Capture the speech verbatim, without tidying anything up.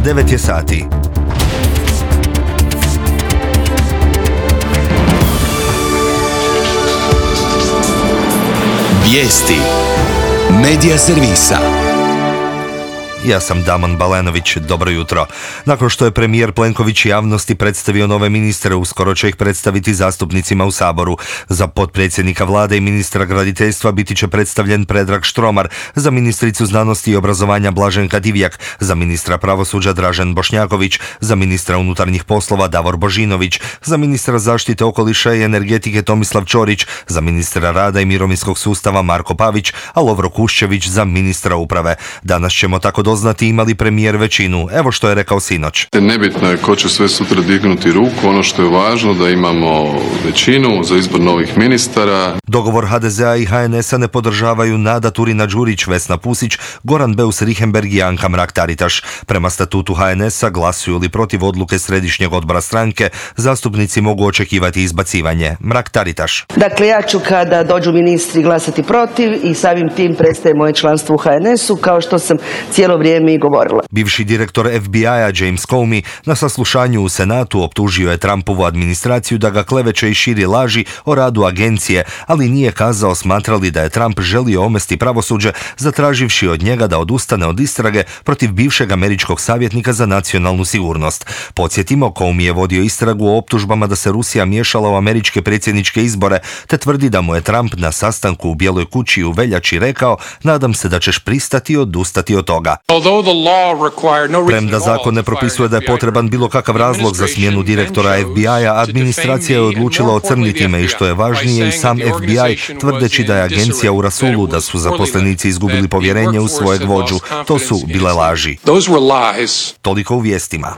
devet je sati. Vijesti Medija servisa. Ja sam Damon Balenović, dobro jutro. Nakon što je premijer Plenković javnosti predstavio nove ministre, uskoro će ih predstaviti zastupnicima u Saboru. Za potpredsjednika vlade i ministra graditeljstva biti će predstavljen Predrag Štromar, za ministricu znanosti i obrazovanja Blaženka Divjak, za ministra pravosuđa Dražen Bošnjaković, za ministra unutarnjih poslova Davor Božinović, za ministra zaštite okoliša i energetike Tomislav Ćorić, za ministra rada i mirovinskog sustava Marko Pavić, a Lovro Kuščević za ministra uprave. Danas ćemo tako doznati imali premijer većinu. Evo što je rekao sinoć. Nebitno je ko će sve sutra dignuti ruku, ono što je važno da imamo većinu za izbor novih ministara. Dogovor ha de zea i ha en es a ne podržavaju Nada Turina-Đurić, Vesna Pusić, Goran Beus-Richembergh i Anka Mrak-Taritaš. Prema statutu ha en es a glasuju li protiv odluke središnjeg odbora stranke, zastupnici mogu očekivati izbacivanje. Mrak-Taritaš. Dakle, ja ću kada dođu ministri glasati protiv i samim tim prestaje moje članstvo u ha en es u, kao što sam cijelo vrijeme i govorila. Bivši direktor ef bi aj-a James Comey na saslušanju u Senatu optužio je Trumpovu administraciju da ga kleveće i širi laži o radu agencije, ali nije kazao smatrali da je Trump želio omesti pravosuđe, zatraživši od njega da odustane od istrage protiv bivšeg američkog savjetnika za nacionalnu sigurnost. Podsjetimo, Comey je vodio istragu o optužbama da se Rusija miješala u američke predsjedničke izbore, te tvrdi da mu je Trump na sastanku u Bijeloj kući u veljači rekao: "Nadam se da ćeš pristati odustati od toga." Premda zakon ne propisuje da je potreban bilo kakav razlog za smjenu direktora ef bi aj-a, administracija je odlučila ocrniti ime i što je važnije i sam ef bi aj, tvrdeći da je agencija u rasulu, da su zaposlenici izgubili povjerenje u svojeg vođu. To su bile laži. Toliko u vijestima.